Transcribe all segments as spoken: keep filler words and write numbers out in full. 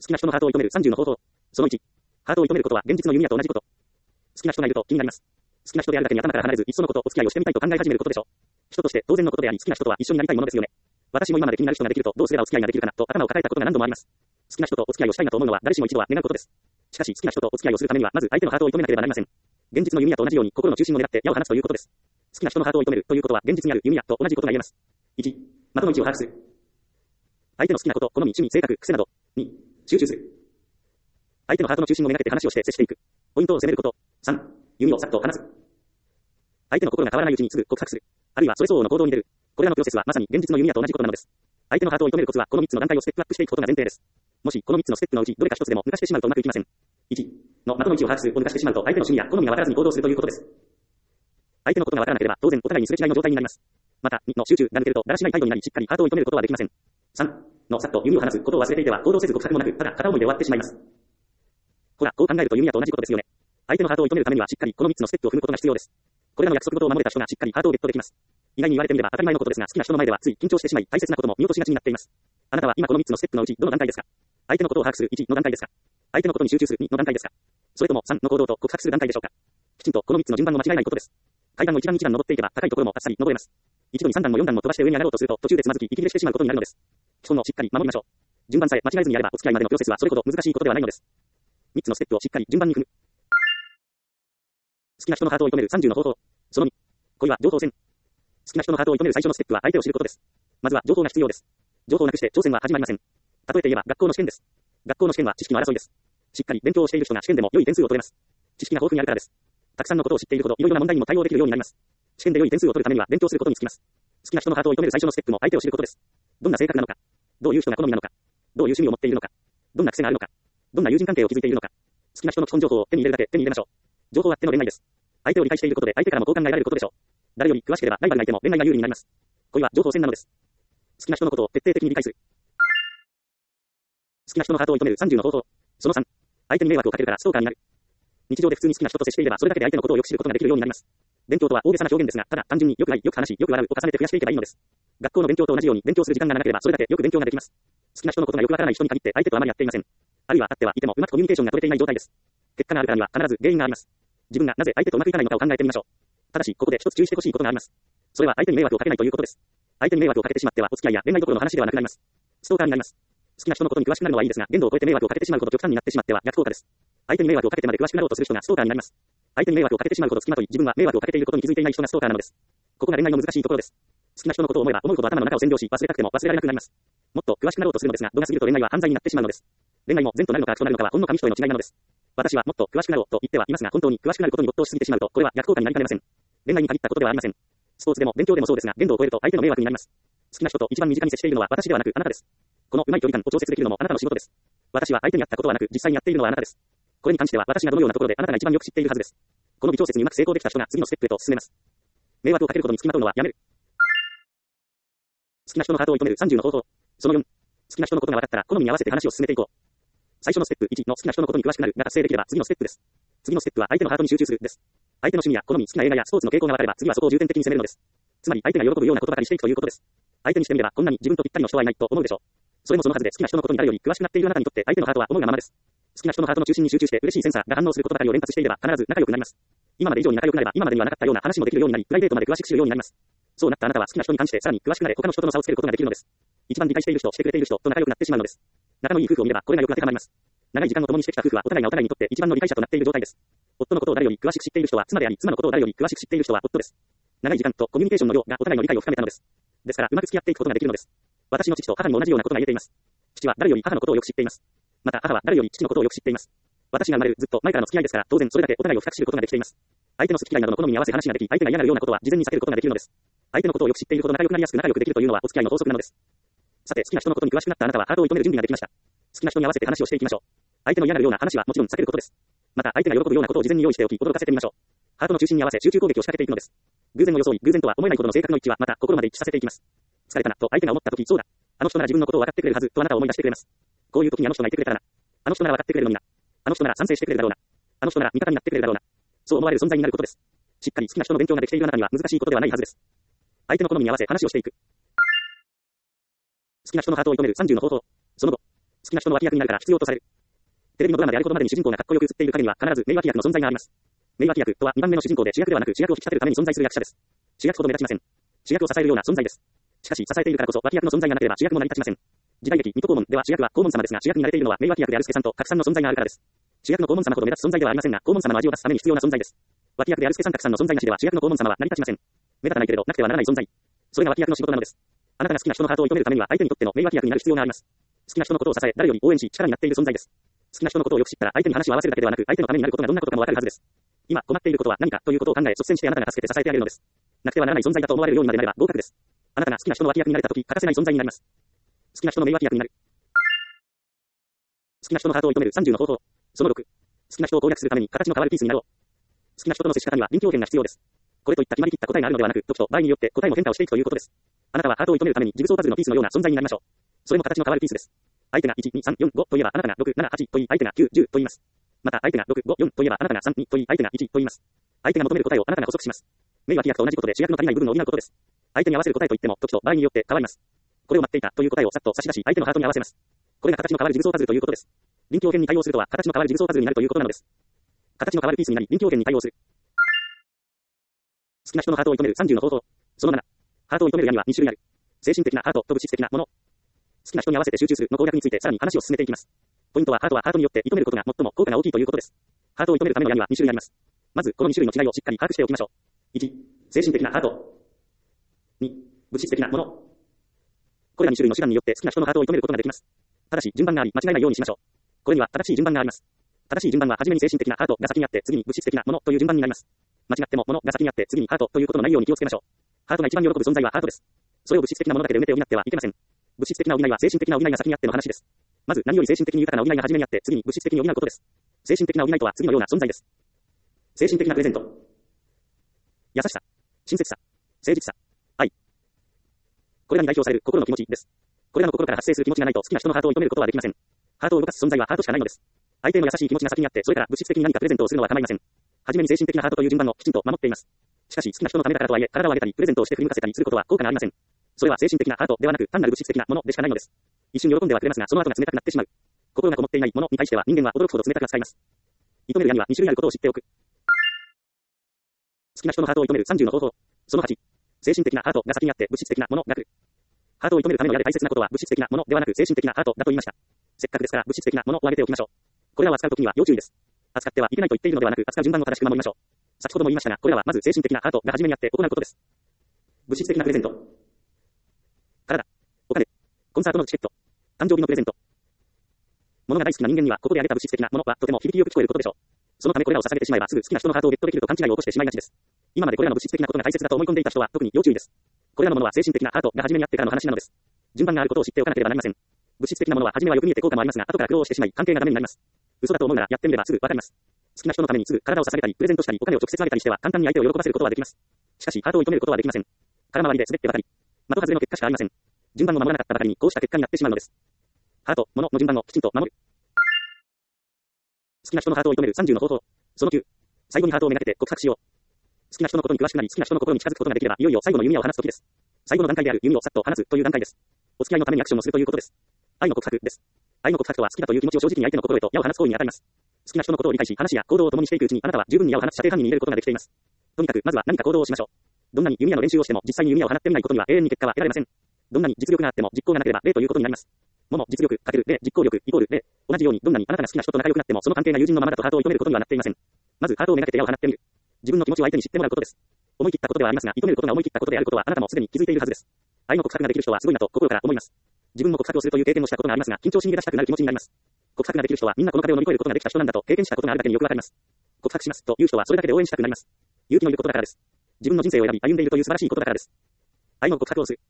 好きな人のハートを射止めるさんじゅうの方法。そのいち。ハートを射止めることは現実の弓矢と同じこと。好きな人がいると気になります。好きな人であるだけに頭から離れず、いっそのこと、お付き合いをしてみたいと考え始めることでしょう。人として当然のことであり、好きな人とは一緒になりたいものですよね。私も今まで気になる人ができると、どうすればお付き合いができるかなと頭を抱えたことが何度もあります。好きな人とお付き合いをしたいなと思うのは誰しも一度は願うことです。しかし、好きな人とお付き合いをするためには、まず相手のハートを射止めなければなりません。現実の弓矢と同じように、心の中心を狙って矢を放つということです。好きな人のハートを射止めるということは、現実にある弓矢と同じことが言えます。いち. 的の位置を把握する。相手の好きなこと、好み、趣味、性格、癖など。に. 集中する。相手のハートの中心をめがけて話をして接していく。ポイントを攻めること。さん. 弓をさっと離す。相手の心が変わらないうちにすぐ告白する。あるいはそれ相応の行動に出る。これらのプロセスはまさに現実の弓矢と同じことなのです。相手のハートを射止めるコツはこのみっつの段階をステップアップしていくことが前提です。もしこのみっつのステップのうちどれか一つでも抜かしてしまうとうまくいきません。いち. の的の位置を把握するを抜かしてしまうと相手の趣味や好みが分からずに行動するということです。相手のことが分からなければ当然お互いにすれ違いの状態になります。またにの集中が抜けるとだらしない態度になりしっかりハートを射止めることはできません。さん. のさっと弓を離すことを忘れていては行動せず告白もなくただ片思いで終わってしまいます。ほら、こう考えると弓矢と同じことですよね。相手のハートを射止めるためにはしっかりこのみっつのステップを踏むことが必要です。これらの約束事を守れた人がしっかりハートをゲットできます。意外に言われてみれば当たり前のことですが、好きな人の前ではつい緊張してしまい大切なことも見落としがちになっています。あなたは今このみっつのステップのうちどの段階ですか？相手のことを把握するいちの段階ですか？相手のことに集中するにの段階ですか？それともさんの行動と告白する段階でしょうか？きちんとこのみっつの順番を間違えないことです。階段を一段一段登っていけば高いところもあっさり登れます。一度にさん段もよん段も飛ばして上に上がろうとすると途中でつまずき息切れしてしまうことになるのです。基本をしっかり守りましょう。順番さえ間違えずにやればお付き合いまでのプロセスはそれほど難しいことではないのです。みっつのステップをしっかり順番に踏む。好きな人のハートを射止めるさんじゅうの方法。そのに。恋は情報戦。好きな人のハートを射止める最初のステップは相手を知ることです。まずは情報が必要です。情報なくして挑戦は始まりません。例えて言えば学校の試験です。学校の試験は知識の争いです。しっかり勉強をしている人が試験でも良い点数を取れます。知識が豊富にあるからです。たくさんのことを知っているほどいろいろな問題にも対応できるようになります。試験で良い点数を取るためには勉強することにつきます。好きな人のハートを射止める最初のステップも相手を知ることです。どんな性格なのか、どういう人が好みなのか、どういう趣味を持っているのか、どんな癖があるのか、どんな友人関係を築いているのか、好きな人の基本情報を手に入れるだけ手に入れましょう。情報あっての恋愛です。相手を理解していることで相手からもこう考えられることでしょう。誰より詳しければライバルがいても恋愛が有利になります。恋は情報戦なのです。好きな人のことを徹底的に理解する。好きな人のハートを射止めるさんじゅうの方法。そのさん. 相手に迷惑をかけるからストーカーになる。日常で普通に好きな人と接していればそれだけで相手のことをよく知ることができるようになります。勉強とは大げさな表現ですが、ただ単純によく会い、よく話し、よく笑うを重ねて増やしていけばいいのです。学校の勉強と同じように勉強する時間が長ければそれだけよく勉強ができます。好きな人のことがよくわからない人に限って相手とあまりやっていません。あるいは会ってはいてもうまくコミュニケーションが取れていない状態です。結果があるからには必ず原因があります。自分がなぜ相手とうまくいかないのかを考えてみましょう。ただしここで一つ注意してほしいことがあります。それは相手に迷惑をかけないということです。相手に迷惑をかけてしまってはお付き合いや恋愛どころの話ではなくなります。ストーカーになります。好きな人のことに詳しくなるのはいいですが、限度を超えて迷惑をかけてしまうほど極端になってしまっては逆効果です。相手に迷惑をかけてまで詳しくなろうとする人がストーカーになります。相手に迷惑をかけてしまうほど付きまとい、自分は迷惑をかけていることに気づいていない人がストーカーなのです。ここが恋愛の難しいところです。好きな人のことを思えば思うほど頭の中を占領し、忘れたくても忘れられなくなります。もっと詳しくなろうとするのですが、度が過ぎると恋愛は犯罪になってしまうのです。恋愛も善となるのか悪となるのかはほんの紙一重の違いなのです。私はもっと詳しくなろうと言ってはいますが、本当に詳しくなることに没頭しすぎてしまうと、これは逆効果になりかねません。恋愛に限ったことではありません。スポーツでも勉強でもそうですが、限度を超えると相手の迷惑になります。好きな人と一番身近に接しているのは私ではなくあなたです。このうまい距離感を調節できるのもあなたの仕事です。私は相手にやったことはなく、実際にやっているのはあなたです。これに関しては私がどのようなところであなたが一番よく知っているはずです。この微調節にうまく成功できた人が次のステップへと進めます。迷惑をかけることに付きまとうのはやめる。好きな人のハートを射止めるさんじゅうの方法。そのよん. 好きな人のことが分かったら好みに合わせて話を進めていこう。最初のステップいちの好きな人のことに詳しくなるが達成できれば次のステップです。次のステップは相手のハートに集中するです。相手の趣味や好み、好きな映画やスポーツの傾向が分かれば次はそこを重点的に攻めるのです。つまり相手が喜ぶようなことばかりしていくということです。相手にしてみればこんなに自分とぴったりの人はいないと思うでしょう。それもそのはずで好きな人のことに誰より詳しくなっているあなたにとって相手のハートは思うがままです。好きな人のハートの中心に集中して嬉しいセンサーが反応することばかりを連発していれば必ず仲良くなります。今まで以上に仲良くなれば今までにはなかったような話もできるようになり、プライベートまで詳しく知るようになります。そうなったあなたは好きな人に関してさらに詳しくなれ他の人との差をつけることができるのです。一番理解している人、してくれている人と仲良くなってしまうのです。仲のいい夫婦を見ればこれがよく当てはまります。長い時間を共にしてきた夫婦はお互いがお互いにとって一番の理解者となっている状態です。夫のことを誰より詳しく知っている人は妻であり、妻のことを誰より詳しく知っている人は夫です。長い時間とコミュニケーションの量がお互いの理解を深めたのです。ですからうまく付き合っていくことができるのです。私の父と母にも同じようなことが言えています。父は誰より母のことをよく知っています。また母は誰より父のことをよく知っています。私が生まれるずっと前からの付き合いですから当然それだけお互いを深く知ることができています。相手の好き嫌いなどの好みに合わせ話ができ、相手が嫌がるようなことは事前に避けることができるのです。相手のことをよく知っているほど仲良くなりやすく仲良くできるというのはお付き合いの法則なのです。さて好きな人のことに詳しくなったあなたはハートを射止める準備ができました。好きな人に合わせて話をしていきましょう。相手の嫌がるような話はもちろん避けることです。また相手が喜ぶようなことを事前に用意しておき驚かせてみましょう。ハートの中心に合わせ集中攻撃を仕掛けていくのです。偶然を装い、偶然とは思えないほどの性格の一致はまた心まで一致させていきます。疲れたなと相手が思ったとき、そうだ。あの人なら自分のことを分かってくれるはずとあなたを思い出してくれます。こういう時にあの人がいてくれたらな。あの人なら分かってくれるのにな。あの人なら賛成してくれるだろうな。あの人なら味方になってくれるだろうな。そう思われる存在になることです。しっかり好きな人の勉強ができているあなたには難しいことではないはずです。相手の好みに合わせ話をしていく。好きな人のハートを射止めるさんじゅうの方法。その後、 好きな人の脇役になるから必要とされる。テレビのドラマであることまでに主人公がかっこよく映っている彼には必ず名脇役の存在があります。名脇役とはにばんめの主人公で主役ではなく主役を引き立てるために存在する役者です。主役ほど目立ちません。主役を支えるような存在です。しかし支えているからこそ脇役の存在がなければ主役も成り立ちません。時代劇、水戸黄門では主役は黄門様ですが主役になれているのは名脇役である助さんと格さんの存在があるからです。主役の黄門様ほど目立つ存在ではありませんが、黄門様の味を出すために必要な存在です。脇役である助さん格さんの存在なしでは主役の黄門様は成り立ちません。目立たないけれどなくてはならない存在。それが脇役の仕事なのです。あなたが好きな人のハートを射止めるためには相手にとっての名脇役になる必要があります。好きな人のことを支え、誰より応援し、力になっている存在です。好きな人のことをよく知ったら相手に話を合わせるだけではなく、相手のためになることがどんなことかもわかるはずです。今困っていることは何かということを考え、率先してあなたが助けて支えてあげるのです。なくてはならない存在だと思われるようにまでなれば合格です。あなたが好きな人の脇役になれたとき、欠かせない存在になります。好きな人の名脇役になる。好きな人のハートを射止めるさんじゅうの方法。そのろく。好きな人を攻略するために形の変わるピースになろう。好きな人との接し方には臨機応変が必要です。これといった決まりきった答えがあるのではなく、時と場合によって答えも変化をしていくということです。あなたはハートを射止めるためにジグソーパズルのピースのような存在になりましょう。それも形の変わるピースです。相手がいち、に、さん、よん、ごと言えばあなたがろく、なな、はちと言い、相手がきゅう、じゅうと言います。また相手がろく、ご、よんと言えばあなたがさん、にと言い、相手がいちと言います。相手が求める答えをあなたが補足します。名脇役と同じことで主役の足りない部分を補うことです。相手に合わせる答えといっても時と場合によって変わります。これを待っていたという答えをさっと差し出し相手のハートに合わせます。これが形の変わるジグソーパズルということです。臨機応変に対応するとは形の変わるジグソーパズルになるということなのです。形の変わるピースになり臨機応変に対応する。好きな人のハートを射止めるさんじゅうの方法。そのなな。ハートを射止める矢にはに種類ある。精神的なハートと物質的なもの。好きな人に合わせて集中するの攻略についてさらに話を進めていきます。ポイントはハートはハートによって射止めることが最も効果が大きいということです。ハートを射止めるための矢にはに種類あります。まずこのに種類の違いをしっかり把握しておきましょう。いち、精神的なハート。に、物質的なもの。これらに種類の手段によって好きな人のハートを射止めることができます。ただし順番があり間違えないようにしましょう。これには正しい順番があります。正しい順番ははじめに精神的なハートが先にあって次に物質的なものという順番になります。間違ってもものが先にあって次にハートということのないように気をつけましょう。ハートが一番喜ぶ存在はハートです。それを物質的なものだけで埋めて補ってはいけません。物質的な補いは精神的な補いが先にあっての話です。まず何より精神的に豊かな補いが初めにあって次に物質的に補うことです。精神的な補いとは次のような存在です。精神的なプレゼント。優しさ、親切さ、誠実さ、愛。これらに代表される心の気持ちです。これらの心から発生する気持ちがないと好きな人のハートを射止めることはできません。ハートを動かす存在はハートしかないのです。相手の優しい気持ちが先にあって、それから物質的に何かプレゼントをするのは構いません。はじめに精神的なハートという順番をきちんと守っています。しかし好きな人のためだからとはいえ、体を上げたりプレゼントをして振り向かせたりすることは効果がありません。それは精神的なハートではなく単なる物質的なものでしかないのです。一瞬喜んではくれますが、その後が冷たくなってしまう。心がこもっていないものに対しては人間は驚くほど冷たく扱います。射止める矢にはに種類あることを知っておく。好きな人のハートを射止めるさんじゅうの方法。そのはち。精神的なハートが先にあって物質的なものが来る。ハートを射止めるための矢で大切なことは物質的なものではなく精神的なハートだと言いました。せっかくですから物質的なものを挙げておきましょう。これらを扱うときには要注意です。扱ってはいけないと言っているのではなく、扱う順番を正しく守りましょう。先ほども言いましたが、これらはまず精神的なハートが初めにあって行うことです。物質的なプレゼント。体、お金、コンサートのチケット、誕生日のプレゼント。物が大好きな人間にはここで挙げた物質的なものはとても響きよく聞こえることでしょう。そのためこれらを捧げてしまえばすぐ好きな人のハートをゲットできると勘違いを起こしてしまいがちです。今までこれらの物質的なことが大切だと思い込んでいた人は特に要注意です。これらのものは精神的なハートが初めにあってからの話なのです。順番があることを知っておかなければなりません。物質的なものは初めはよく見えて効果もありますが、後から苦労してしまい関係がダメになります。嘘だと思うならやってみればすぐわかります。好きな人のためにすぐ体を捧げたりプレゼントしたりお金を直接あげたりしては簡単に相手を喜ばせることはできます。しかしハートを射止めることはできません。空回りで滑ってばかり、的外れの結果しかありません。順番を守らなかったばかりにこうした結果になってしまうのです。ハート、物の順番をきちんと守る。好きな人のハートを射止めるさんじゅうの方法。そのきゅう。最後にハートをめがけて告白しよう。好きな人のことに詳しくなり好きな人の心に近づくことができればいよいよ最後の弓矢を放つ時です。最後の段階である弓をさっと放つという段階です。お付き合いのためにアクションをするということです。愛の告白です。愛の告白とは好きだという気持ちを正直に相手の心へと矢を放つ行為に当たります。好きな人のことを理解し話や行動を共にしていくうちにあなたは十分に矢を放つ射程範囲に入れることができています。とにかくまずは何か行動をしましょう。どんなに弓矢の練習をしても実際に弓矢を放ってみないことには永遠に結果は得られません。どんなに実力があっても実行がなければ零ということになります。もの実力かける零実行力イコール零。同じようにどんなにあなたが好きな人と仲良くなってもその関係が友人のままだとハートを射止めることにはなっていません。まずハートをめがけて矢を放ってみる。自分の気持ちを相手に知ってもらうことです。思い切ったことではありますが、射止めることが思い切ったことであることはあなたもすでに気づいているはずです。愛の告白ができる人はすごいなと心から思います。自分も告白をするという経験をしたことがありますが、緊張し逃げ出したくなる気持ちになります。告白ができる人はみんなこの壁を乗り越えることができた人なんだと経験したことがあるだけによくわかります。告白しますという人はそれだけで応援したくなります。勇気のいることだからです。自分の人生を選び歩んでいるという素晴らしいことだからです。愛の告白をする。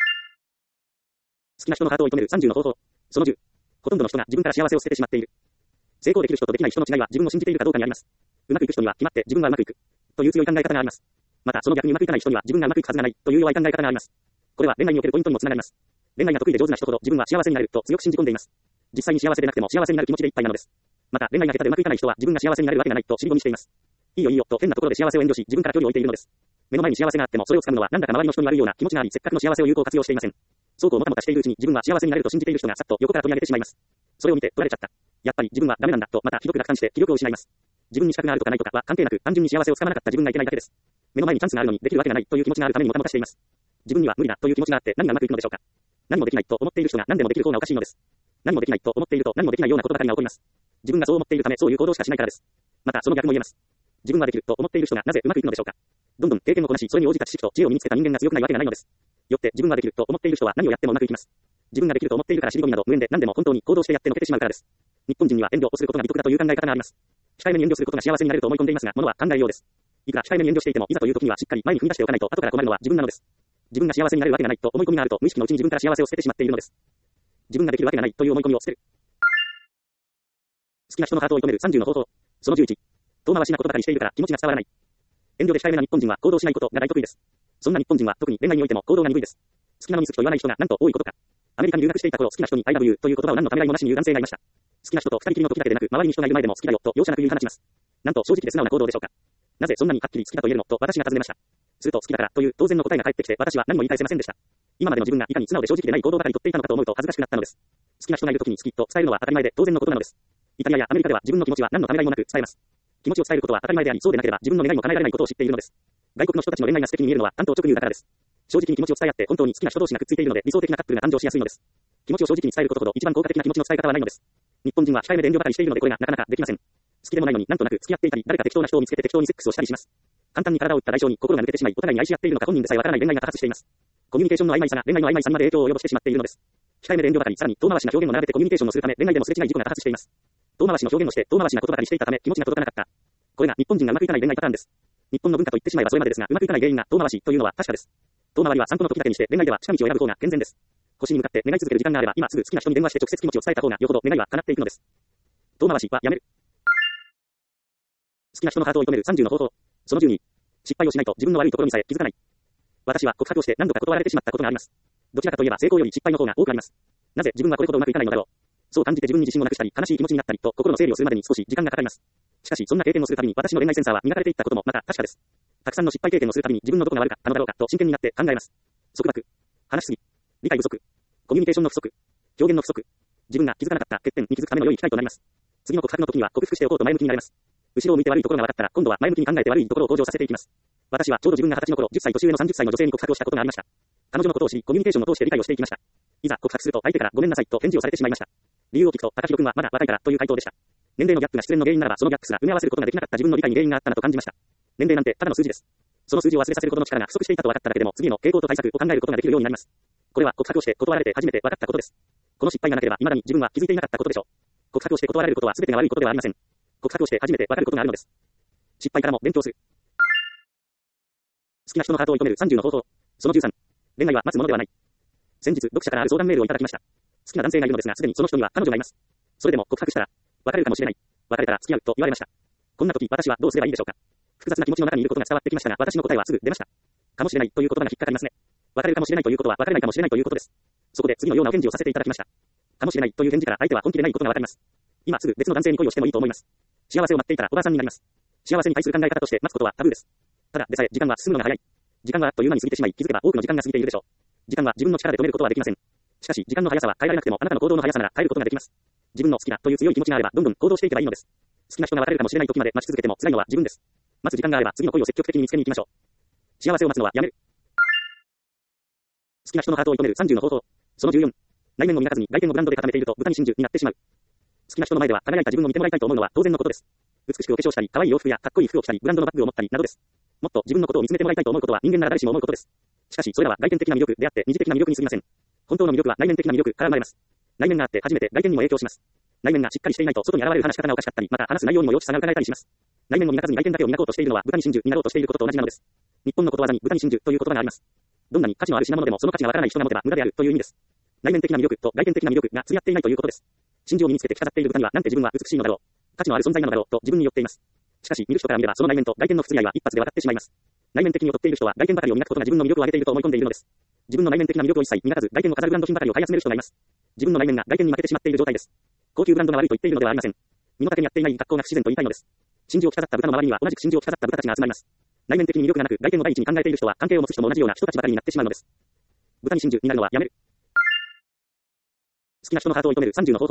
好きな人のハートを射止めるさんじゅうの方法。そのじゅう。ほとんどの人が自分から幸せを捨ててしまっている。成功できる人とできない人の違いは自分を信じているかどうかにあります。うまくいく人には決まって自分はうまくいくという強い考え方があります。またその逆にうまくいかない人には自分がうまくいくはずがないという弱い考え方があります。これは恋愛におけるポイントにもつながります。恋愛が得意で上手な人ほど自分は幸せになると強く信じ込んでいます。実際に幸せでなくても幸せになる気持ちでいっぱいなのです。また恋愛が下手でうまくいかない人は自分が幸せになれるわけがないと尻込みしています。いいよいいよと変なところで幸せを遠慮し自分から距離を置いているのです。目の前に幸せがあってもそれを掴むのはなんだか周りの人に悪いような気持ちがありせっかくの幸せを有効活用していません。そうこうもたもたしているうちに自分は幸せになれると信じている人がさっと横から取り上げてしまいます。 それを見て取られちゃった。やっぱり自分はダメなんだとまたひどく落胆して気力を失います。自分に資格があるとかないとかは関係なく単純に幸せをつかまなかった自分がいけないだけです。目の前にチャンスがあるのにできるわけがないという気持ちがあるためにもたもたしています。自分には無理だという気持ちがあって何がうまくいくのでしょうか。何もできないと思っている人が何でもできる方がおかしいのです。何もできないと思っていると何もできないようなことばかりが起こります。自分がそう思っているためそういう行動しかしないからです。またその逆も言えます。自分はできると思っている人がなぜうまくいくのでしょうか。どんどん経験をこなし、それに応じた知識と知恵を身につけた人間が強くないわけがないのです。よって自分はできると思っている人は何をやってもうまくいきます。自分ができると思っているから尻込みなど無縁で何でも本当に行動してやってのけてしまうからです。日本人には遠慮をすることが美徳だという考え方があります。控えめに遠慮することが幸せになれると思い込んでいますが、ものは考えようです。いくら控えめに遠慮していても、いざという時にはしっかり前に踏み出しておかないと後から困るのは自分なのです。自分が幸せになれるわけがないと思い込みがあると無意識のうちに自分から幸せを捨ててしまっているのです。自分ができるわけがないという思い込みを捨てる。好きな人のハートを射止めるさんじゅうの方法。そのじゅういち。遠回しなことばかりしているから気持ちが伝わらない。遠慮で控えめな日本人は行動しないことが大得意です。そんな日本人は特に恋愛においても行動が鈍いです。好きなのに好きと言わない人がなんと多いことか。アメリカに留学していた頃好きな人に I love you という言葉を何のためらいもなしに言う男性がいました。好きな人と二人きりの時だけでなく周りに人がいる前でも好きだよと容赦なく言い放ちます。なんと正直で素直な行動でしょうか。なぜそんなにはっきり好きだと言えるのと私が尋ねました。すると好きだからという当然の答えが返ってきて私は何も言い返せませんでした。今までの自分がいかに素直で正直でない行動ばかりとっていたのかと思うと恥ずかしくなったのです。好きな人がいる時に好きと伝えるのは当たり前で当然のことなのです。イタリアやアメリカでは自分の気持ちは何のためらいもなく伝えます。気持ちを伝えることは当たり前でありそうでなければ自分の願いも叶えられないことを知っているのです。外国の人たちの恋愛が素敵に見えるのは単刀直入だからです。正直に気持ちを伝え合って本当に好きな人同士がくっついているので理想的なカップルが誕生しやすいのです。気持ちを正直に伝えることほど一番効果的な気持ちの伝え方はないのです。日本人は控えめで遠慮ばかりしているのでこれがなかなかできません。好きでもないのになんとなく付き合っていたり誰か適当な人を見つけて適当にセックスをしたりします。簡単に体を打った代償に心が抜けてしまいお互いに愛し合っているのか本人でさえわからない恋愛が多発しています。コミュニケーションの曖昧さが恋愛の曖昧さにまで影響を及ぼしてしまっているのです。控えめで遠慮ばかりさらに遠回しな表現を並べてコミュニケーションをするため恋愛でもすれ違い事故が多発しています。遠回しの表現をして遠回しなことばかりしていたため気持ちが届かなかった。これが日本人がうまくいかない恋愛パターンです。日本の文化と言ってしまえばそれまでですがうまくいかない原因が遠回しというのは確かです。遠回りは散歩の時だけにして恋愛では近道を選ぶ方が健全です。腰に向かって願い続ける時間があれば今すぐ好きな人に電話して直接気持ちを伝えた方がよほど願いは叶っていくのです。遠回しはやめる。好きな人のハートを射止めるさんじゅうの方法。そのじゅうに。失敗をしないと自分の悪いところにさえ気づかない。私は告白をして何度か断られてしまったことがあります。どちらかといえば成功より失敗の方が多くあります。なぜ自分はこれほどうまくいかないのだろう。そう感じて自分に自信をなくしたり悲しい気持ちになったりと心の整理をするまでに少し時間がかかります。しかしそんな経験をするたびに私の恋愛センサーは磨かれていったこともまた確かです。たくさんの失敗経験をするたびに自分のどこが悪かったのだろうかと真剣になって考えます。束縛、話しすぎ、理解不足、コミュニケーションの不足、表現の不足、自分が気づかなかった欠点に気づくための良い機会となります。次の告白の時には克服しておこうと前向きになれます。後ろを向いて悪いところが分かったら今度は前向きに考えて悪いところを向上させていきます。私はちょうど自分がはたちの頃じゅっさい年上のさんじゅっさいの女性に告白をしたことがありました。彼女のことを知りコミュニケーションを通して理解をしていきました。いざ告白すると相手からごめんなさいと返事をされてしまいました。理由を聞くと高弘君はまだ若いからという回答でした。年齢のギャップが失恋の原因ならばそのギャップすら埋め合わせることができなかった自分の理解に原因があったなと感じました。年齢なんてただの数字です。その数字を忘れさせるほどの力が不足していたと分かっただけでも次の傾向と対策を考えることができるようになります。これは告白をして断られて初めて分かったことです。この失敗がなければ未だに自分は気づいていなかったことでしょう。告白をして断られることは全てが悪いことではありません。告白をして初めて分かることがあるのです。失敗からも勉強する。好きな人のハートを射止めるさんじゅうの方法。そのじゅうさん。恋愛は待つものではない。先日読者からある相談メールをいただきました。好きな男性がいるのですがすでにその人には彼女がいます。それでも告白したら別れるかもしれない。別れたら付き合うと言われました。こんな時私はどうすればいいでしょうか。複雑な気持ちの中にいることが伝わってきましたが私の答えはすぐ出ました。かもしれないという言葉が引っかかりますね。別れるかもしれないということは別れないかもしれないということです。そこで次のようなお返事をさせていただきました。かもしれないという返事から相手は本気でないことがわかります。今すぐ別の男性に恋をしてもいいと思います。幸せを待っていたらおばあさんになります。幸せに対する考え方として待つことはタブーです。ただでさえ時間は進むのが早い。時間はあっという間に過ぎてしまい気づけば多くの時間が過ぎているでしょう。時間は自分の力で止めることはできません。しかし時間の速さは変えられなくてもあなたの行動の速さなら変えることができます。自分の好きなという強い気持ちがあればどんどん行動していけばいいのです。好きな人が別れるかもしれない時まで待ち続けても辛いのは自分です。待つ時間があれば次の恋を積極的に見つけに行きましょう。幸せを待つのはやめる。好きな人のハートを射止めるさんじゅうの方法。そのじゅうよん。内面を磨かずに外見をブランドで固めていると豚に真珠になってしまう。好きな人の前では輝いた自分を見てもらいたいと思うのは当然のことです。美しくお化粧したり、可愛い洋服やかっこいい服を着たり、ブランドのバッグを持ったりなどです。もっと自分のことを見つめてもらいたいと思うことは人間なら誰しも思うことです。しかしそれらは外見的な魅力であって二次的な魅力に過ぎません。本当の魅力は内面的な魅力から生まれます。内面があって初めて外見にも影響します。内面がしっかりしていないと外に現れる話し方がおかしかったり、また話す内容にも幼稚さが伺えたりします。内面を磨かずに外見だけを磨こうとしているのは豚に真珠になろうとしていることと同じなのです。日本のことわざに豚に真珠という言葉があります。どんなに価値のある品物でもその価値がわからない人が持てば無駄であるという意味です。内面的な魅力と外見的な魅力が釣り合っていないということです。真珠を身につけて着飾っている豚にはなんて自分は美しいのだろう。価値のある存在なのだろうと自分に寄っています。しかし見る人から見ればその内面と外見の不釣り合いは一発で分かってしまいます。内面的に劣っている人は外見ばかりを磨くことが自分の魅力を上げていると思い込んでいるのです。自分の内面的な魅力を一切磨かず外見を飾るブランド品ばかりを買い集める人がいます。自分の内面が外見に負けてしまっている状態です。高級ブランドが悪いと言っているのではありません。身の丈に合っていない格好が不自然と言いたいのです。真珠を着飾った豚の周りには同じく真珠を着飾った豚たちが集まります。内面的に魅力がなく外見を第一に考えている人は関係を持つ人も同じような人たちばかりになってしまうのです。豚に真珠になるのはやめる。好きな人のハートを射止めるさんじゅうの方法。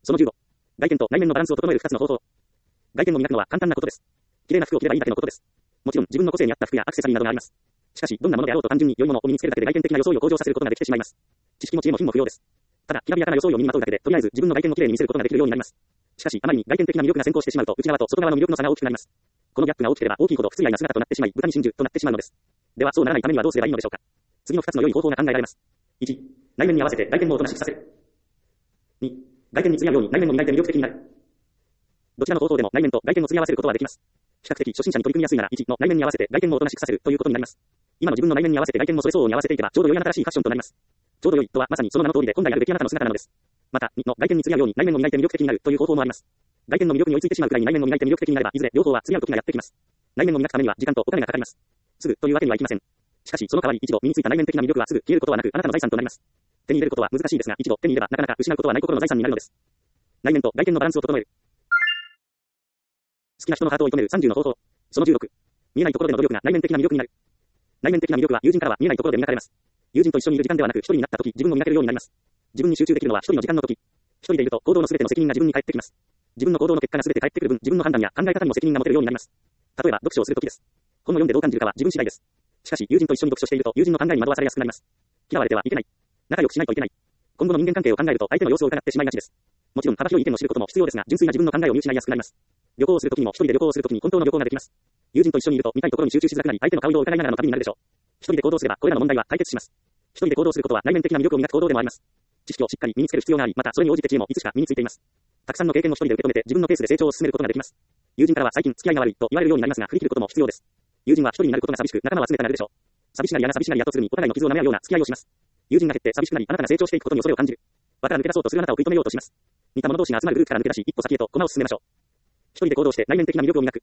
そのじゅうご。外見と内面のバランスを整えるふたつの方法。外見を磨くのは簡単なことです。綺麗な服を着ればいいだけのことです。もちろん自分の個性に合った服やアクセサリーなどがあります。しかし、どんなものであろうと単純に良いものを身につけるだけで外見的な装いを向上させることができてしまいます。知識も知恵も品も不要です。ただ、きらびやかな装いを身にまとうだけで、とりあえず自分の外見を綺麗に見せることができるようになります。しかし、あまりに外見的な魅力が先行してしまうと、内側と外側の魅力の差が大きくなります。このギャップが大きければ大きいほど不釣り合いな姿となってしまい、豚に真珠となってしまうのです。では、そうならないためにはどうすればいいのでしょうか。次のふたつの良い方法が考えられます。いち、内面に合わせて外見もおとなしくさせる。に、外見に釣り合うように内面も磨いて魅力的になる。どちらの方法でも内面と外見を釣り合わせることはできます。比較的初心者に取り組みやすいならいちの内面に合わせて外見もおとなしくさせるということになります。今の自分の内面に合わせて外見もそれ相応に合わせていけばちょうど良い新しいファッションとなります。ちょうど良いとはまさにその名の通りで本来あるべきあなたの姿なのです。また、にの外見に釣り合うように内面も磨いて魅力的になるという方法もあります。外見の魅力に追いついてしまうくらいに内面も磨いて魅力的になればいずれ両方は釣り合う時がやってきます。内面を磨くためには時間とお金がかかります。すぐというわけにはいきません。しかしその代わり一度身についた内面的な魅力はすぐ消えることはなくあなたの財産となります。手に入れることは難しいですが一度手に入ればなかなか失うことはない心の財産になるのです。内面と外見のバランスを整える。好きな人のハートを射止めるさんじゅうの方法。そのじゅうろく。見えないところでの努力が内面的な魅力になる。内面的な魅力は友人からは見えないところで磨かれます。友人と一緒にいる時間ではなく一人になった時自分を磨けるようになります。自分に集中できるのは一人の時間の時。一人でいると行動のすべての責任が自分に返ってきます。自分の行動の結果がすべて返ってくる分自分の判断や考え方にも責任が持てるようになります。例えば読書をする時です。本を読んでどう感じるかは自分次第です。しかし友人と一緒に読書していると友人の考えに惑わされやすくなります。嫌われてはいけない。仲良くしないといけない。今後の人間関係を考えると相手の様子を伺ってしまいがちです。もちろん幅広い意見を知ることも必要ですが純粋な自分の考えを見失いやすくなります。旅行をするときにも一人で旅行をするときに本当の旅行ができます。友人と一緒にいると見たいところに集中しづらくなり相手の顔色を伺いながらの旅になるでしょう。一人で行動すればこれらの問題は解決します。一人で行動することは内面的な魅力を磨く行動でもあります。知識をしっかり身につける必要があり、またそれに応じて知恵もいつしか身についています。たくさんの経験を一人で受け止めて自分のペースで成長を進めることができます。友人からは最近付き合いが悪いと言われるようになりますが振り切ることも必要です。友人は一人になることが寂しく仲間を集めたなるでしょう。寂しがり屋が寂しがり屋とするにお互いの傷を舐め合うような付き合いをします。友人が減って寂しくなりあなたが成長していくことに恐れを感じる。輪から抜け出そうとするあなたを食い止めようとします。似た者同士が集まるグループから抜け出し一歩先へと駒を進めましょう。一人で行動して内面的な魅力を磨く。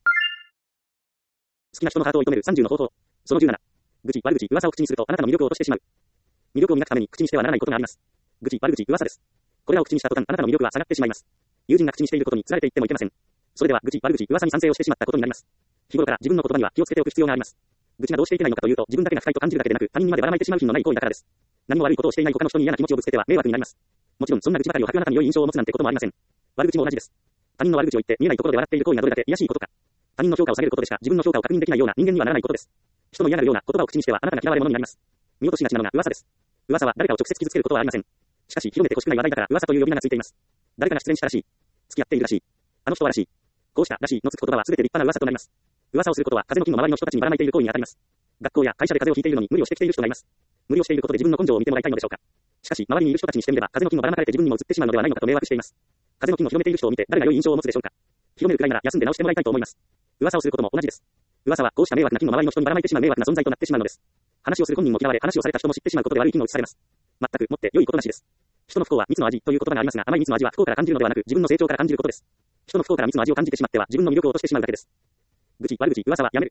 好きな人のハートを射止めるさんじゅうの方法。そのじゅうなな。愚痴、悪口、噂を口にするとあなたの魅力を落としてしまう。魅力を磨くために口にしてはならないことがあります。愚痴、悪口、噂です。これらを口にした途端あなたの魅力は下がってしまいます。友人が口にしていることに釣られていってもいけません。それでは愚痴、悪口、噂に賛成をしてしまったことになります。日頃から自分の言葉には気をつけておく必要があります。愚痴がどうしていけないのかというと自分だけが不快と感じるだけでなく他人にまでばらまいてしまう品のない行為だからです。何も悪いことをしていない他の人に嫌な気持ちをぶつけては迷惑になります。もちろんそんな愚痴ばかりを吐くあなたに良い印象を持つなんてこともありません。悪口も同じです。他人の悪口を言って見えないところで笑っている行為がどれだけ卑しいことか。他人の評価を下げることでしか自分の評価を確認できないような人間にはならないことです。人の嫌がるような言葉を口にしてはあなたが嫌われ者になります。見落としがちなのが噂です。噂は誰かを直接傷つけることはありません。しかし広めてほしくない話題だから噂という呼び名がついています。誰かが失恋したらしい。付き合っているらしい。あの人はらしい。こうしたらしいのつく言葉はすべて立派な噂となります。噂をすることは風の木の周りの人たちにばらまいている行為に当たります。学校や会社で風邪をひいているのに無理をしてきている人がいます。無理をしていることで自分の根性を見てもらいたいのでしょうか。しかし周りにいる人たちにしてみれば風の木もばらまかれて自分にも移ってしまうのではないのかと迷惑しています。風の木の広めている人を見て誰が良い印象を持つでしょうか。広めるくらいなら休んで直してもらいたいと思います。噂をすることも同じです。噂はこうした迷惑な木の周りの人にばらまいてしまう迷惑な存在となってしまうのです。話をする本人も嫌われ話をされた人も知ってしまうことで悪い気も移されます。全くもって良いことなしです。人の不幸は蜜の味という言葉がありますが甘い蜜の味は不幸から感じるのではなく自分の成長から感じることです。人の不幸から蜜の味を感じてしまっては自分の魅力を落としてしまうだけです。愚痴、悪口、噂はやめる。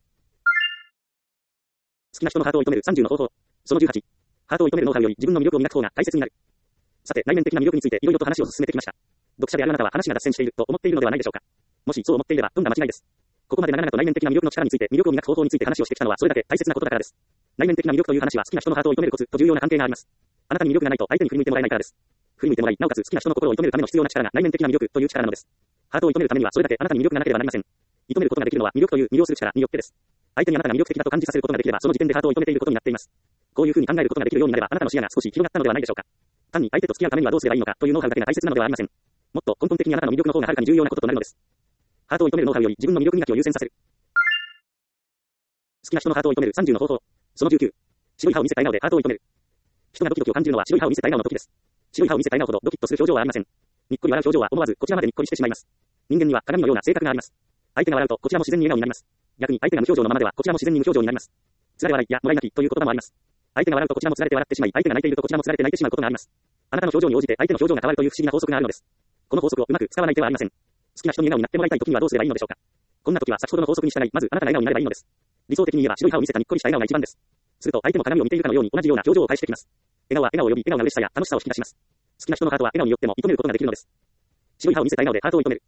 好きな人のハートを射止めるさんじゅうの方法。そのじゅうはち。ハートを射止めるノウハウより自分の魅力を磨く方が大切になる。さて、内面的な魅力についていろいろと話を進めてきました。読者であるあなたは話が脱線していると思っているのではないでしょうか。もしそう思っていればとんだ間違いです。ここまで長々と内面的な魅力の力について魅力を磨く方法について話をしてきたのはそれだけ大切なことだからです。内面的な魅力という話は好きな人のハートを射止めるコツと重要な関係があります。あなたに魅力がないと相手に振り向いてもらえないからです。振り向いてもらい、なおかつ好きな人の心を射止めるための必要な力が内面的な魅力という力なのです。ハートを射止めるためにはそれだけあなたに魅力がなければなりません。射止めることができるのは魅力という魅了する力によってです。相手にあなたが魅力的だと感じさせることができればその時点でハートを射止めていることになっています。こういうふうに考えることができるようになればあなたの視野が少し広がったのではないでしょうか。単に相手と付き合うためにはどうすればいいのかというノウハウだけが大切なのではありません。もっと根本的にあなたの魅力の方がはるかに重要なこととなるのです。ハートを射止めるノウハウより自分の魅力磨きを優先させる。好きな人のハートを射止めるさんじゅうの方法。そのじゅうきゅう。白い歯を見せた笑顔でハートを射止める。人がドキドキを感じるのは白い歯を見せた笑顔の時です。白い歯を見せた笑顔ほどドキッとする表情はありません。にっこり笑う表情は思わずこちらまでにっこりしてしまいます。人間には鏡のような性格があります。相手が笑うとこちらも自然に笑顔になります。逆に相手が無表情のままではこちらも自然に無表情になります。つられ笑いやもらい泣きという言葉もあります。相手が笑うとこちらもつられて笑ってしまい、相手が泣いているとこちらもつられて泣いてしまうことがあります。あなたの表情に応じて相手の表情が変わるという不思議な法則があるのです。この法則をうまく使わない手はありません。好きな人に笑顔になってもらいたい時にはどうすればいいのでしょうか。こんな時は先ほどの法則に従い、まずあなたが笑顔になればいいのです。理想的に言えば白い歯を見せたにっこりした笑顔が一番です。すると相手も鏡を見ているかのように同じような表情を返してきます。笑顔は笑顔を呼び、笑顔が嬉しさや楽しさを引き出します。好きな人のハートは笑顔によっても射止めることができるのです。白い歯を見せた笑顔でハートを射止める。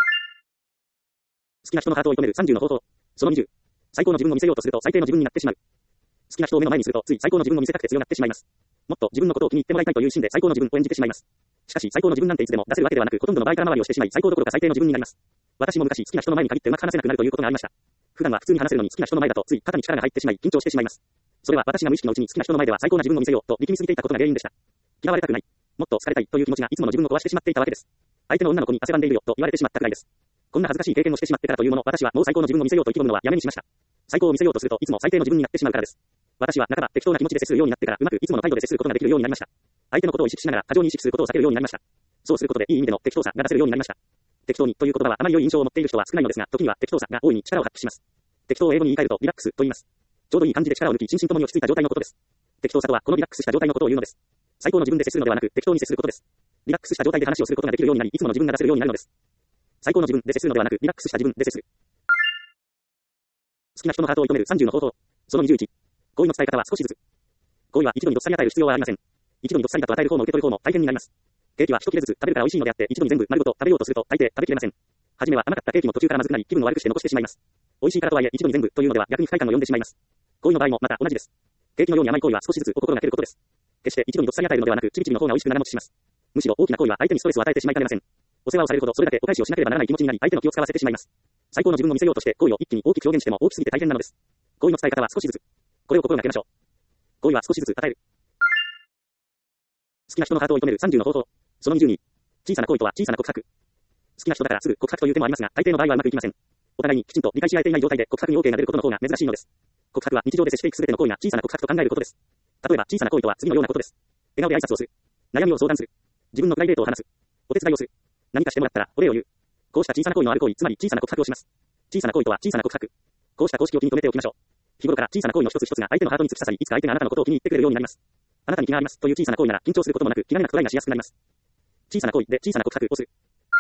好きな人のハートを射止めるさんじゅうの方法。そのにじゅう。最高の自分を見せようとすると最低の自分になってしまう。好きな人を目の前にするとつい最高の自分を見せたくて強がってしまいます。もっと自分のことを気に入ってもらいたいという心で最高の自分を演じてしまいます。 しかし、最高の自分なんていつでも出せるわけではなく、ほとんどの場合空回りをしてしまい、最高どころか最低の自分になります。私も昔、好きな人の前に限ってうまく話せなくなるということがありました。普段は普通に話せるのに好きな人の前だと、つい肩に力が入ってしまい、緊張してしまいます。それは私が無意識のうちに好きな人の前では最高な自分を見せようと力みすぎていたことが原因でした。嫌われたくない。もっと好かれたいという気持ちがいつもの自分を壊してしまっていたわけです。相手の女の子に汗ばんでいるよと言われてしまったくらいです。こんな恥ずかしい経験をしてしまってからというもの、私はもう最高の自分を見せようと意気込むのはやめにしました。最高を見せようとするといつも最低の自分になってしまうからです。私は半ば適当な気持ちで接するようになってからうまくいつもの態度で接することができるようになりました。相手のことを意識しながら過剰に意識することを避けるようになりました。そうすることでいい意味での適当さが出せるようになりました。適当にという言葉はあまり良い印象を持っている人は少ないのですが、時には適当さが大いに力を発揮します。適当を英語に言い換えるとリラックスと言います。ちょうどいい感じで力を抜き、心身ともに落ち着いた状態のことです。適当さとはこのリラックスした状態のことを言うのです。最高の自分で接するのではなく、適当に接することです。リラックスした状態で話をすることができるようになり、いつもの自分が出せるようになるのです。最高の自分で接するのではなく、リラックスした自分で接する。好きな人のハートを射止めるさんじゅうの方法。そのにじゅういち。好意の伝え方は少しずつ。好意は一度にどっさり与える必要はありません。一度にどっさりだと与える方も受け取る方も大変になります。ケーキは一切れずつ食べるから美味しいのであって、一度に全部丸ごと食べようとすると大抵食べきれません。はじめは甘かったケーキも途中からまずくなり、気分を悪くして残してしまいます。美味しいからとはいえ一度に全部というのでは逆に不快感を呼んでしまいます。好意の場合もまた同じです。ケーキのように甘い行為は少しずつお心がけることです。決して一度にどっさり与えるのではなく、ちびちびの方が美味しく長持ちします。むしろ大きな行為は相手にストレスを与えてしまいかねません。お世話をされるほどそれだけお返しをしなければならない気持ちになり、相手の気を使わせてしまいます。最高の自分を見せようとして好意を一気に大きく表現しても大きすぎて大変なのです。好意の伝え方は少しずつ。これを心がけましょう。好意は少しずつ与える。好きな人のハートを射止めるさんじゅうの方法。そのにじゅうに。小さな恋とは小さな告白。好きな人だからすぐ告白という手もありますが、大抵の場合はうまくいきません。お互いにきちんと理解し合えていない状態で告白に OK が出ることの方が珍しいのです。告白は日常で接していくすべての行為が小さな告白と考えることです。例えば小さな行為とは次のようなことです。笑顔で挨拶をする。悩みを相談する。自分のプライベートを話す。お手伝いをする。何かしてもらったらお礼を言う。こうした小さな行為のある行為、つまり小さな告白をします。小さな行為とは小さな告白。こうした公式を気に留めておきましょう。日頃から小さな行為の一つ一つが相手のハートに突き刺さり、いつか相手があなたのことを気に入ってくれるようになります。あなたに気がありますという小さな行為なら緊張することもなく気兼ねなくトライがしやすくなります。小さな行為で小さな告白をする。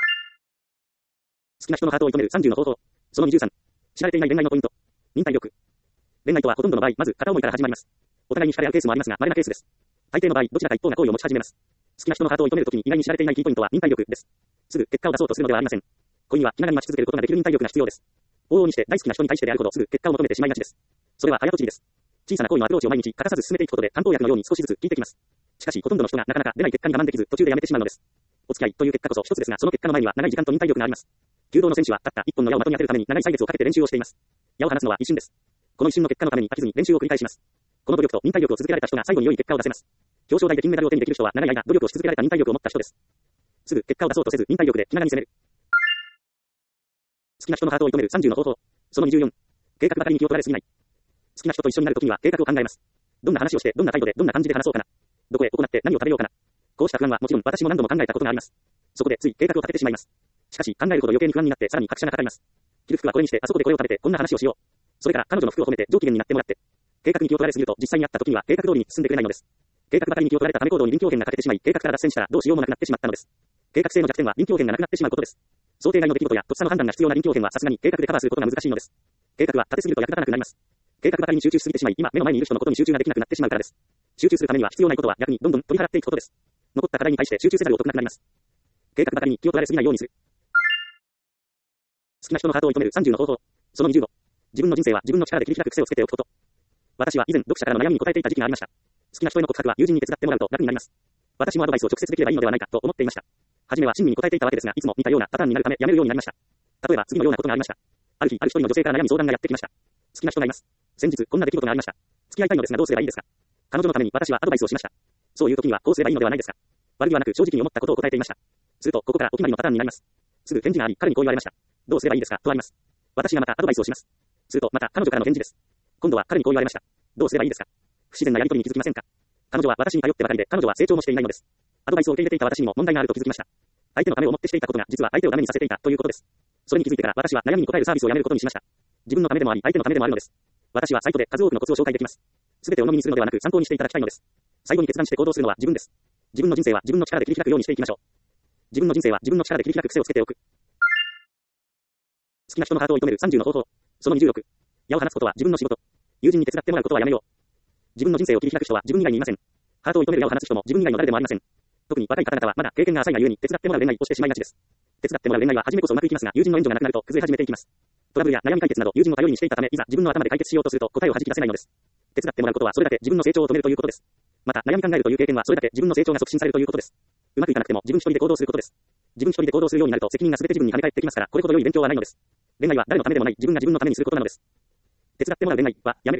好きな人のハートを射止めるさんじゅうの方法。そのにじゅうさん。知られていない恋愛のポイント。忍耐力。恋愛とはほとんどの場合、まず片思いから始まります。お互いに惹かれ合うケースもありますが、稀なケースです。大抵の場合、どちらか一方が恋を持ち始めます。好きな人のハートを射止めるときに意外に知られていないキーポイントは忍耐力です。すぐ結果を出そうとするのではありません。恋には気長に待ち続けることができる忍耐力が必要です。往々にして大好きな人に対してであるほどすぐ結果を求めてしまいがちです。それは早とちりです。小さな恋のアプローチを毎日欠かさず進めていくことで漢方薬のように少しずつ効いてきます。しかしほとんどの人がなかなか出ない結果に我慢できず途中でやめてしまうのです。お付き合いという結果こそ一つですが、その結果の前には長い時間と忍耐力があります。弓道の選手はたった一本の矢を的に当てるために長い歳月をかけて練習をしています。矢を放つのは一瞬です。この一瞬の結果のために飽きずに練習を繰り返します。この努力と忍耐力を続けられた人が最後に良い結果を出せます。表彰台で金メダルを手にできる人は長い間努力をし続けられた忍耐力を持った人です。すぐ結果を出そうとせず忍耐力で気長に攻める。好きな人のハートを射止めるさんじゅうの方法。そのにじゅうよん。計画ばかりに気を取られすぎない。好きな人と一緒になるときには計画を考えます。どんな話をして、どんな態度で、どんな感じで話そうかな。どこへ行って何を食べようかな。こうした不安はもちろん私も何度も考えたことがあります。そこでつい計画を立ててしまいます。しかし考えるほど余計に不安になってさらに拍車がかかります。着る服はこれにして、あそこでこれを食べて、こんな話をしよう。それから彼女の服を褒めて上機嫌になってもらって。計画に気を取られすぎると実際にあった時には計画通りに進んでくれないのです。計画ばかりに気を取られたため行動に臨機応変が欠けてしまい、計画から脱線したらどうしようもなくなってしまったのです。計画性の弱点は臨機応変がなくなってしまうことです。想定外の出来事やとっさの判断が必要な臨機応変はさすがに計画でカバーすることが難しいのです。計画は立てすぎると役立たなくなります。計画ばかりに集中しすぎてしまい、今目の前にいる人のことに集中ができなくなってしまうからです。集中するためには必要ないことは逆にどんどん取り払っていくことです。残った課題に対して集中せざるを得なくなります。計画ばかりに気を取られすぎないようにする。好きな人のハートを射止めるさんじゅうの方法。そのにじゅうご。自分の人生は自分の力で切り開く癖をつけておくこと。私は以前読者からの悩みに答えていた時期がありました。好きな人への告白は友人に手伝ってもらうと楽になります。私もアドバイスを直接できればいいのではないかと思っていました。はじめは親身に答えていたわけですが、いつも似たようなパターンになるためやめるようになりました。例えば次のようなことがありました。ある日、ある一人の女性から悩み相談がやってきました。好きな人がいます。先日こんな出来事がありました。付き合いたいのですがどうすればいいですか。彼女のために私はアドバイスをしました。そういう時にはこうすればいいのではないですか。悪気はなく正直に思ったことを答えていました。するとここからお決まりのパターンになります。すぐ返事があり、彼にこう言われました。どうすればいいですかとあります。私がまたアドバイスをします。するとまた彼女からの返事です。今度は彼にこう言われました。どうすればいいですか。不自然なやり取りに気づきませんか。彼女は私に頼ってばかりで彼女は成長もしていないのです。アドバイスを受け入れていた私にも問題があると気づきました。相手のためを思ってしていたことが実は相手をダメにさせていたということです。それに気づいてから私は悩みに答えるサービスをやめることにしました。自分のためでもあり相手のためでもあるのです。私はサイトで数多くのコツを紹介できます。すべてを鵜呑みにするのではなく参考にしていただきたいのです。最後に決断して行動するのは自分です。自分の人生は自分の力で切り開くようにしていきましょう。自分の人生は自分の力で切り開く癖をつけておく。好きな人のハートを射止めるさんじゅうの方法。そのにじゅうろく。矢を放つことは自分の仕事。友人に手伝ってもらうことはやめよう。自分の人生を切り開く人は自分以外にいません。ハートを射止める矢を放つ人も自分以外の誰でもありません。特に若い方々はまだ経験が浅いがゆえに手伝ってもらう恋愛をしてしまいがちです。手伝ってもらう恋愛は初めこそうまくいきますが、友人の援助がなくなると崩れ始めていきます。トラブルや悩み解決など友人を頼りにしていたため、いざ自分の頭で解決しようとすると答えを弾き出せないのです。手伝ってもらうことはそれだけ自分の成長を止めるということです。また悩み考えるという経験はそれだけ自分の成長が促進されるということです。 うまくいかなくても自分一人で行動することです。自分一人で行動するようになると責任が全て自分に跳ね返ってきますから、これほど良い勉強はないのです。恋愛は誰のためでもない自分が自分のためにすることなのです。手伝ってもらう恋愛はやめる。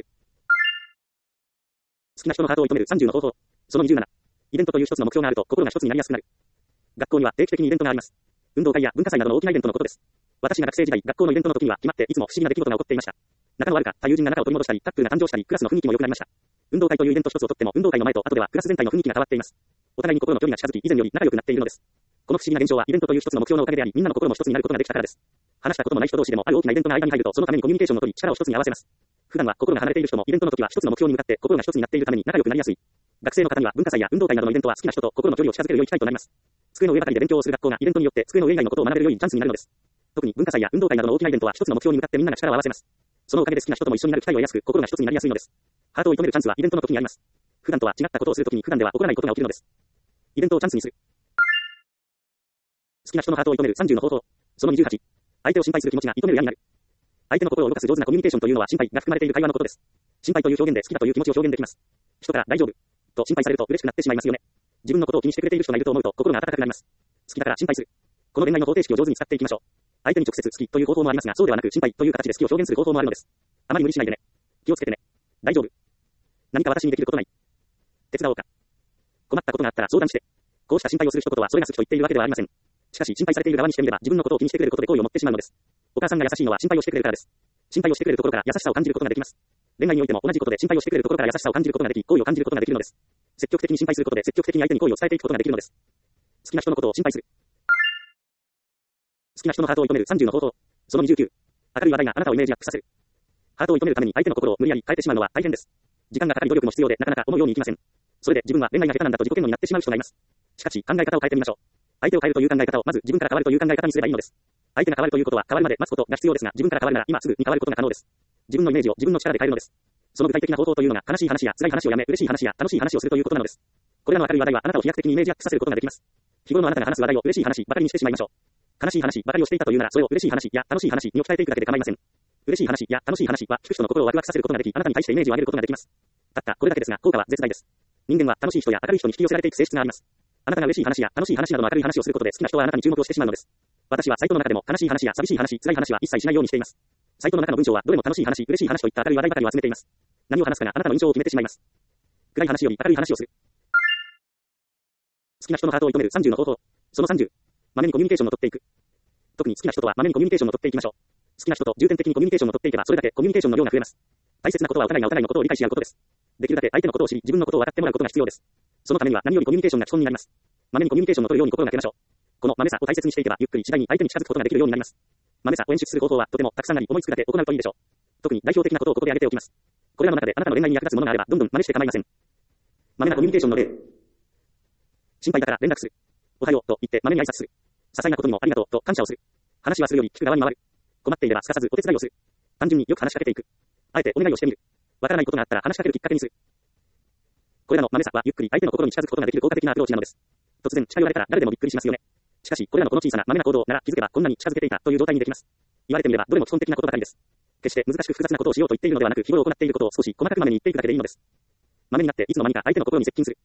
好きな人のハートを射止めるさんじゅうの方法。そのにじゅうなな。イベントという一つの目標があると心が一つになりやすくなる。学校には定期的にイベントがあります。運動会や文化祭などの大きなイベントのことです。私が学生時代、学校のイベントの時には決まっていつも不思議な出来事が起こっていました。仲の悪かった友人が仲を取り戻したり、タッグが誕生したり、クラスの雰囲気も良くなりました。運動会というイベント一つをとっても、運動会の前と後ではクラス全体の雰囲気が変わっています。お互いに心の距離が近づき、以前より仲良くなっているのです。この不思議な現象はイベントという一つの目標のおかげであり、みんなの心も一つになることができたからです。話したこともない人同士でもある大きなイベントが間に入ると、そのためにコミュニケーションを取り、力を一つに合わせます。普段は心が離れている人もイベントの時は一つの目標に向かって心が一つになっているために仲良くなりやすい。学生の方には文化祭や運動会などのイベントは好きな人と心の距離を近づける良い機会となります。机の上ばかりで勉強をする学校がイベントによって机の上以外のことを学べる良いチャンスになるのです。特に文化祭や運動会などの大きなイベントは一つの目標に向かってみんなが力を合わせます。そのおかげで好きな人とも一緒になる機会を得やすく、心が一つになりやすいのです。ハートを射止めるチャンスはイベントの時にあります。普段とは違ったことをするときに普段では起こらないことが起きるのです。イベントをチャンスにする。好きな人のハートを射止めるさんじゅうの方法。そのにじゅうはち。相手を心配する気持ちが射止める矢になる。相手の心を動かす上手なコミュニケーションというのは心配が含まれている会話のことです。心配という表現で好きだという気持ちを表現できます。人から大丈夫と心配されると嬉しくなってしまいますよね。自分のことを気にしてくれている人がいると思うと心が温かくなります。好きだから心配する。この恋愛の方程式を上手に使っていきましょう。相手に直接好きという方法もありますが、そうではなく心配という形で好きを表現する方法もあるのです。あまり無理しないでね。気をつけてね。大丈夫。何か私にできることない。手伝おうか。困ったことがあったら相談して。こうした心配をする一言はそれが好きと言っているわけではありません。しかし心配されている側にしてみれば自分のことを気にしてくれることで好意を持ってしまうのです。お母さんが優しいのは心配をしてくれるからです。心配をしてくれるところから優しさを感じることができます。恋愛においても同じことで心配をしてくれるところから優しさを感じることができ、好意を感じることができるのです。積極的に心配することで積極的に相手に好意を伝えていくことができるのです。好きな人のことを心配する。好きな人のハートを射止めるさんじゅうの方法。そのにじゅうきゅう。明るい話題があなたをイメージアップさせる。ハートを射止めるために相手の心を無理やり変えてしまうのは大変です。時間がかかり努力も必要でなかなか思うようにいきません。それで自分は恋愛が下手なんだと自己嫌悪になってしまう人がいます。しかし考え方を変えてみましょう。相手を変えるという考え方をまず自分から変わるという考え方にすればいいのです。相手が変わるということは変わるまで待つことが必要ですが、自分から変わるなら今すぐに変わることが可能です。自分のイメージを自分の力で変えるのです。その具体的な方法というのが悲しい話や辛い話をやめ嬉しい話や楽しい話をするということなのです。これらの明るい話題はあなたを飛躍的にイメージアップさせることができます。日頃のあなたが話す話題を嬉しい話ばかりにしてしまいましょう。悲しい話ばかりをしていたというならそれを嬉しい話や楽しい話に置き換えていくだけで構いません。嬉しい話や楽しい話は聞く人の心をワクワクさせることができ、あなたに対してイメージを上げることができます。たったこれだけですが効果は絶大です。人間は楽しい人や明るい人に引き寄せられていく性質があります。あなたが嬉しい話や楽しい話などの明るい話をすることで好きな人はあなたに注目をしてしまうのです。私はサイトの中でも悲しい話や寂しい話、辛い話は一切しないようにしています。サイトの中の文章はどれも楽しい話、嬉しい話といった明るい話題ばかりを集めています。何を話すかがあなたの印象を決めてしまいます。暗い話より明るい話をする。好きな人のハートを射止めるさんじゅうの方法。そのさんじゅう。まめにコミュニケーションを取っていく。特に好きな人とはまめにコミュニケーションを取っていきましょう。好きな人と重点的にコミュニケーションを取っていけばそれだけコミュニケーションの量が増えます。大切なことはお互いがお互いのことを理解し合うことです。できるだけ相手のことを知り、自分のことを分かってもらうことが必要です。そのためには何よりコミュニケーションが基本になります。まめにコミュニケーションを取るように心がけましょう。このまめさを大切にしていけばゆっくり次第に相手に近づくことができるようになります。まめさを演出する方法はとてもたくさんあり、思いつくだけ行うといいでしょう。特に代表的なことをここで挙げておきます。これらの中であなたの恋愛に役立つものがあればどんどん真似して構いません。まめなコミュニケーションの例。心配だから連絡する。おはようと言ってまめに挨拶する。些細なことにもありがとうと感謝をする。話はするより聞く側に回る。困っていればすかさずお手伝いをする。単純によく話しかけていく。あえてお願いをしてみる。わからないことがあったら話しかけるきっかけにする。これらのまめさはゆっくり相手の心に近づくことができる効果的なアプローチなのです。突然近寄られたら誰でもびっくりしますよね。しかしこれらのこの小さなまめな行動なら気づけばこんなに近づけていたという状態にできます。言われてみればどれも基本的なことばかりです。決して難しく複雑なことをしようと言っているのではなく、日頃行っていることを少し細かくまめに言っていくだけでいいのです。まめになっていつの間にか相手の心に接近する。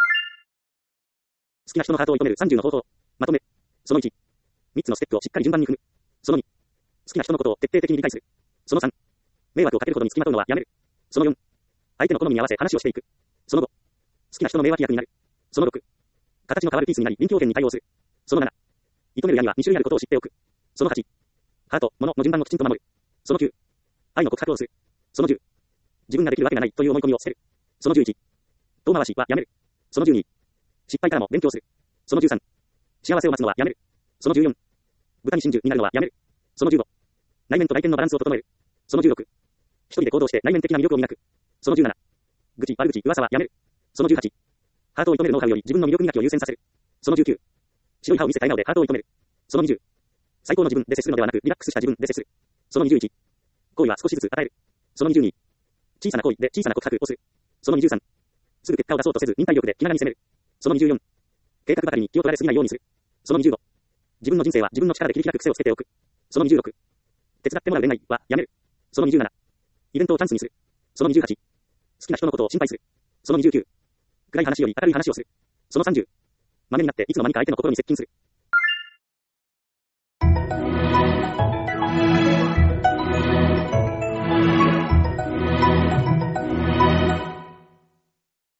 好きな人のハートを射止めるさんじゅうの方法。まとめ。そのいち。みっつのステップをしっかり順番に踏む。そのに。好きな人のことを徹底的に理解する。そのさん。迷惑をかけるほどに付きまとうのはやめる。そのよん。相手の好みに合わせ話をしていく。そのご。好きな人の迷惑役になる。そのろく。形の変わるピースになり臨機応変に対応する。そのなな。射止める矢にはに種類あることを知っておく。そのはち。ハート、物の順番をきちんと守る。そのきゅう。愛の告白をする。そのじゅう。自分ができるわけがないという思い込みを捨てる。そのじゅういち。遠回しはやめる。そのじゅうに。失敗からも勉強する。そのじゅうさん。幸せを待つのはやめる。そのじゅうよん。豚に真珠になるのはやめる。そのじゅうご。内面と外見のバランスを整える。そのじゅうろく。一人で行動して内面的な魅力を磨く。そのじゅうなな。愚痴、悪口、噂はやめる。そのじゅうはち。ハートを射止めるノウハウより自分の魅力磨きを優先させる。そのじゅうきゅう。白い歯を見せた笑顔でハートを射止める。そのにじゅう。最高の自分で接するのではなくリラックスした自分で接する。そのにじゅういち。好意は少しずつ与える。そのにじゅうに。小さな行為で小さな告白をする。そのにじゅうさん。すぐ結果を出そうとせず忍耐力で気長に攻める。そのにじゅうよん。計画ばかりに気を取られすぎないようにする。そのにじゅうご。自分の人生は自分の力で切り開く癖をつけておく。そのにじゅうろく。手伝ってもらう恋愛はやめる。そのにじゅうなな。イベントをチャンスにする。そのにじゅうはち。好きな人のことを心配する。そのにじゅうきゅう。暗い話より明るい話をする。そのさんじゅう。 真似になっていつの間にか相手の心に接近する。